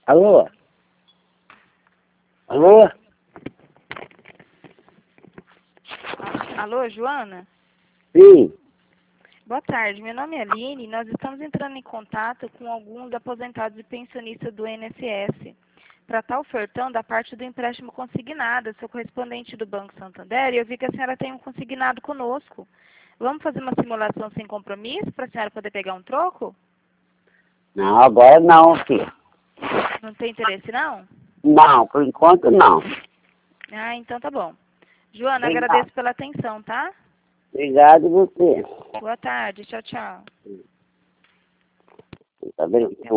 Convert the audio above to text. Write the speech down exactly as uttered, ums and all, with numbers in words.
Alô? Alô? Alô, Joana? Sim. Boa tarde, meu nome é Aline. Nós estamos entrando em contato com alguns aposentados e pensionistas do I N S S para estar ofertando a parte do empréstimo consignado. Eu sou correspondente do Banco Santander e eu vi que a senhora tem um consignado conosco. Vamos fazer uma simulação sem compromisso para a senhora poder pegar um troco? Não, agora não, filho. Não tem interesse, não? Não, por enquanto não. Ah, então tá bom. Joana, Obrigado. agradeço pela atenção, tá? Obrigado você. Boa tarde, tchau, tchau. Tá vendo?